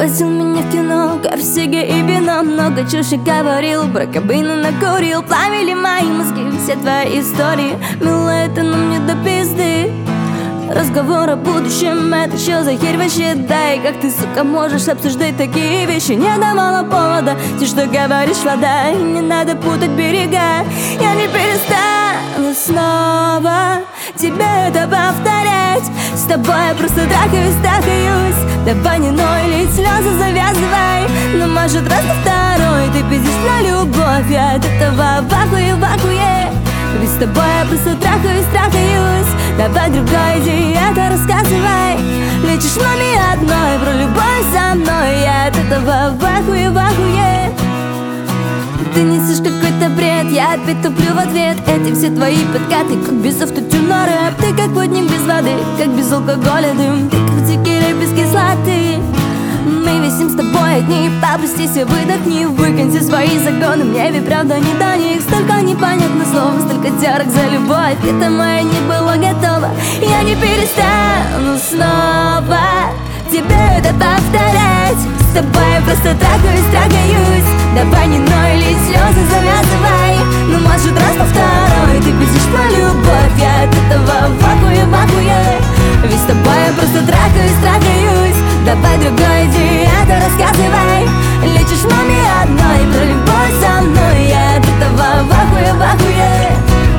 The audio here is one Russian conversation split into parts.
Возил меня в кино, ковсиги и вино. Много чуши говорил, про кабину накурил. Плавили мои мозги все твои истории. Милая, ты, но мне до пизды. Разговор о будущем, это что за херь вообще? Да и как ты, сука, можешь обсуждать такие вещи? Не давала повода, ты что говоришь, вода. И не надо путать берега. Я не перестану снова тебе это повторять. С тобой я просто трахаюсь. Давай не ной, лить слезы завязывай. Но может раз на второй ты пиздишь на любовь. Я от этого в ахуе. Ведь с тобой я просто трахаюсь. Давай другой иди, это рассказывай. Лечишь маме одной про любовь со мной. Я от этого в ахуе. Ты несешь какой-то бред, я опять туплю в ответ. Эти все твои подкаты, как без автотюна рэп. Ты как водник без воды, как без алкоголя дым. Ты как текиля без кислоты. Мы висим с тобой одни, попустись и выдохни. Выкиньте свои законы, мне ведь правда не до них. Столько непонятных слов, столько терок за любовь. Это моя не было готово. Я не перестану снова тебе это повторять. С тобой я просто трахаюсь. Давай не ной, лить слезы завязывай. Ну может раз на второй ты пиздишь про любовь. Я от этого в ахуе. Ведь с тобой я просто трахаюсь. Давай другой иди, это рассказывай. Лечишь маме одной про любовь со мной. Я от этого в ахуе.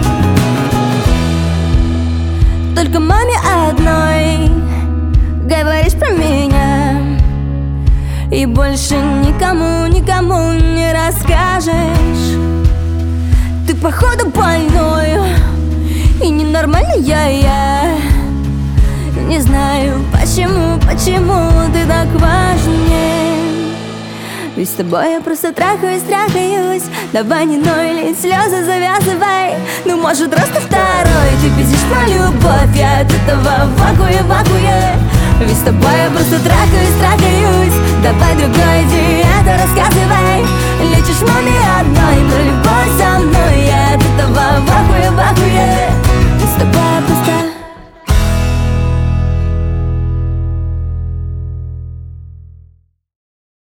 Только маме одной говоришь про меня. И больше никому не расскажешь. Ты походу больной и ненормальная я. Не знаю, почему ты так важен мне. Ведь с тобой я просто трахаюсь. Давай не ной, лить слезы завязывай. Ну может раз на второй ты пиздишь про любовь. Я от этого в ахуе. Ведь с тобой я просто трахаюсь. Давай другой иди,